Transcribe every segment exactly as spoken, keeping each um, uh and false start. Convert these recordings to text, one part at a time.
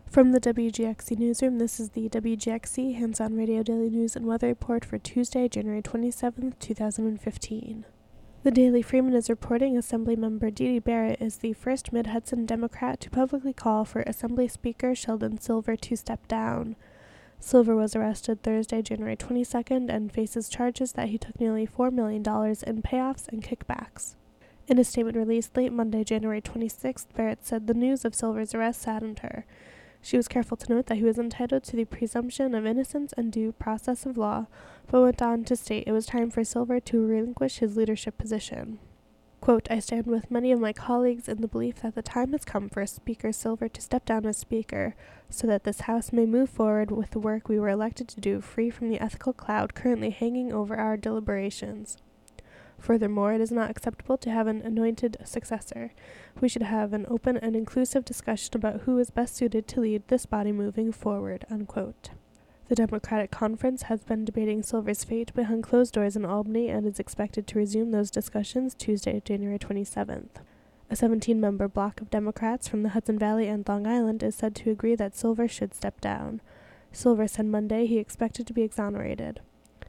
From the W G X C Newsroom, this is the W G X C Hands-On Radio Daily News and Weather Report for Tuesday, January twenty-seventh, two thousand fifteen. The Daily Freeman is reporting Assemblymember Dee Dee Barrett is the first Mid-Hudson Democrat to publicly call for Assembly Speaker Sheldon Silver to step down. Silver was arrested Thursday, January twenty-second, and faces charges that he took nearly four million dollars in payoffs and kickbacks. In a statement released late Monday, January twenty-sixth, Barrett said the news of Silver's arrest saddened her. She was careful to note that he was entitled to the presumption of innocence and due process of law, but went on to state it was time for Silver to relinquish his leadership position. Quote, I stand with many of my colleagues in the belief that the time has come for Speaker Silver to step down as Speaker, so that this House may move forward with the work we were elected to do, free from the ethical cloud currently hanging over our deliberations. Furthermore, it is not acceptable to have an anointed successor. We should have an open and inclusive discussion about who is best suited to lead this body moving forward, unquote. The Democratic Conference has been debating Silver's fate behind closed doors in Albany and is expected to resume those discussions Tuesday, January twenty-seventh. A seventeen-member bloc of Democrats from the Hudson Valley and Long Island is said to agree that Silver should step down. Silver said Monday he expected to be exonerated.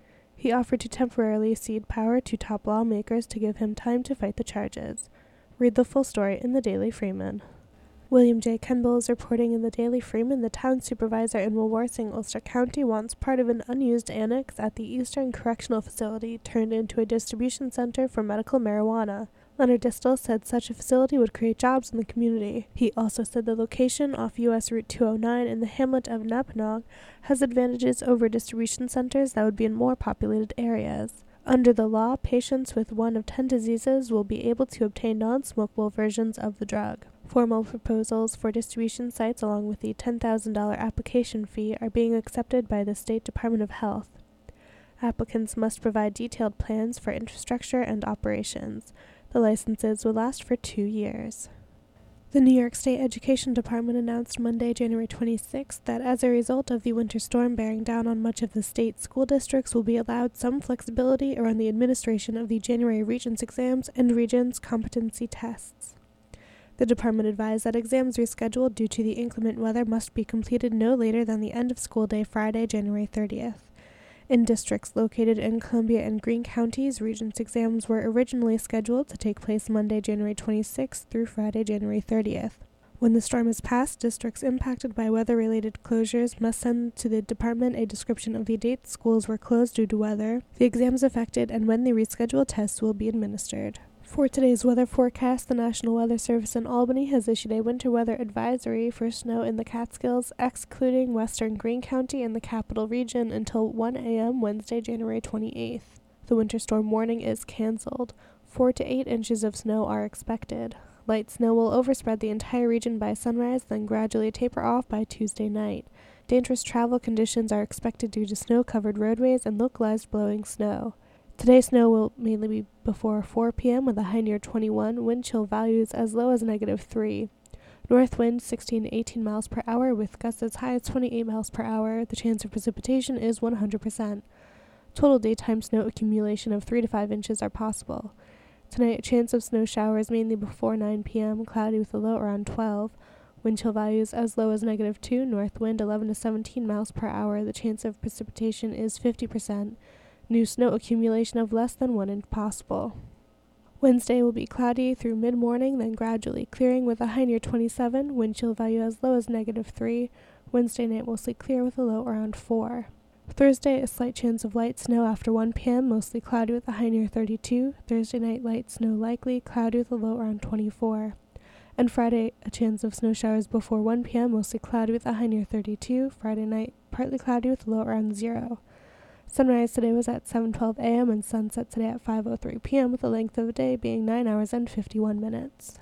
He offered to temporarily cede power to top lawmakers to give him time to fight the charges. Read the full story in the Daily Freeman. William J. Kenbull is reporting in the Daily Freeman the town supervisor in Woolworthing, Ulster County, wants part of an unused annex at the Eastern Correctional Facility turned into a distribution center for medical marijuana. Leonard Distel said such a facility would create jobs in the community. He also said the location off U S Route two oh nine in the hamlet of Napanogue has advantages over distribution centers that would be in more populated areas. Under the law, patients with one of ten diseases will be able to obtain non-smokable versions of the drug. Formal proposals for distribution sites along with the ten thousand dollars application fee are being accepted by the State Department of Health. Applicants must provide detailed plans for infrastructure and operations. The licenses will last for two years. The New York State Education Department announced Monday, January twenty-sixth, that as a result of the winter storm bearing down on much of the state, school districts will be allowed some flexibility around the administration of the January Regents exams and Regents competency tests. The department advised that exams rescheduled due to the inclement weather must be completed no later than the end of school day Friday, January thirtieth. In districts located in Columbia and Greene counties, Regents exams were originally scheduled to take place Monday, January twenty-sixth through Friday, January thirtieth. When the storm is past, districts impacted by weather-related closures must send to the department a description of the date schools were closed due to weather, the exams affected, and when the rescheduled tests will be administered. For today's weather forecast, the National Weather Service in Albany has issued a winter weather advisory for snow in the Catskills, excluding western Greene County and the Capital Region until one a.m. Wednesday, January twenty-eighth. The winter storm warning is canceled. Four to eight inches of snow are expected. Light snow will overspread the entire region by sunrise, then gradually taper off by Tuesday night. Dangerous travel conditions are expected due to snow-covered roadways and localized blowing snow. Today, snow will mainly be before four p.m. with a high near twenty-one, wind chill values as low as negative three. North wind sixteen to eighteen miles per hour with gusts as high as twenty-eight miles per hour. The chance of precipitation is one hundred percent. Total daytime snow accumulation of three to five inches are possible. Tonight, a chance of snow showers mainly before nine p.m., cloudy with a low around twelve. Wind chill values as low as negative two, north wind eleven to seventeen miles per hour. The chance of precipitation is fifty percent. New snow accumulation of less than one inch possible. Wednesday will be cloudy through mid-morning, then gradually clearing with a high near twenty-seven, wind chill value as low as negative three. Wednesday night mostly clear with a low around four. Thursday, a slight chance of light snow after one p.m., mostly cloudy with a high near thirty-two. Thursday night, light snow likely, cloudy with a low around twenty-four. And Friday, a chance of snow showers before one p.m., mostly cloudy with a high near thirty-two. Friday night, partly cloudy with a low around zero. Sunrise today was at seven twelve a.m. and sunset today at five oh three p.m. with the length of the day being nine hours and fifty-one minutes.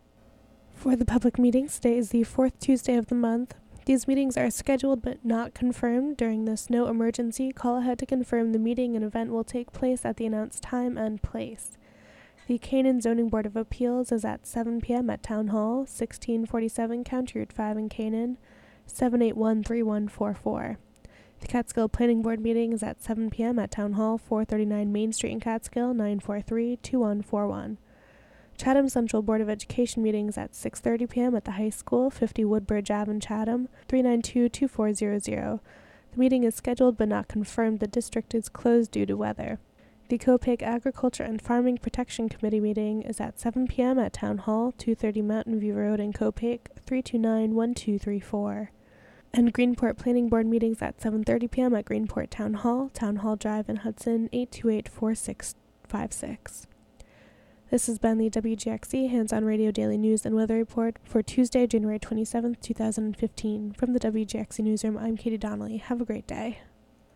For the public meetings, today is the fourth Tuesday of the month. These meetings are scheduled but not confirmed. During the snow emergency, call ahead to confirm the meeting and event will take place at the announced time and place. The Canaan Zoning Board of Appeals is at seven p.m. at Town Hall, sixteen forty-seven County Route five in Canaan, seven eight one, three one four four. The Catskill Planning Board meeting is at seven p.m. at Town Hall, four thirty-nine Main Street in Catskill, nine four three, two one four one. Chatham Central Board of Education meetings at six thirty p.m. at the high school, fifty Woodbridge Avenue, Chatham, three nine two, two four zero zero. The meeting is scheduled but not confirmed. The district is closed due to weather. The Copake Agriculture and Farming Protection Committee meeting is at seven p.m. at Town Hall, two thirty Mountain View Road in Copake, three two nine, one two three four. And Greenport Planning Board meetings at seven thirty p.m. at Greenport Town Hall, Town Hall Drive in Hudson, eight two eight, four six five six. This has been the W G X C Hands-On Radio Daily News and Weather Report for Tuesday, January twenty-seventh, two thousand fifteen. From the W G X C Newsroom, I'm Katie Donnelly. Have a great day.